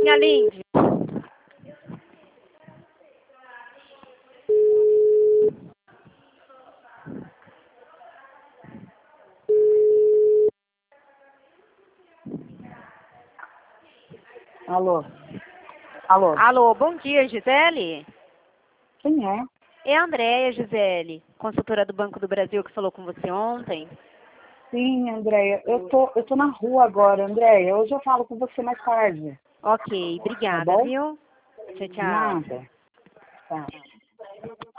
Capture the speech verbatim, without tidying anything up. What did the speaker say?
Minha linda. Alô? Alô? Alô, bom dia, Gisele? Quem é? É a Andréia, Gisele, consultora do Banco do Brasil que falou com você ontem. Sim, Andréia. Eu tô, eu tô na rua agora, Andréia. Hoje eu falo com você mais tarde. Ok, Tá obrigada, bom? viu? Tchau, tchau. Nada. Tá.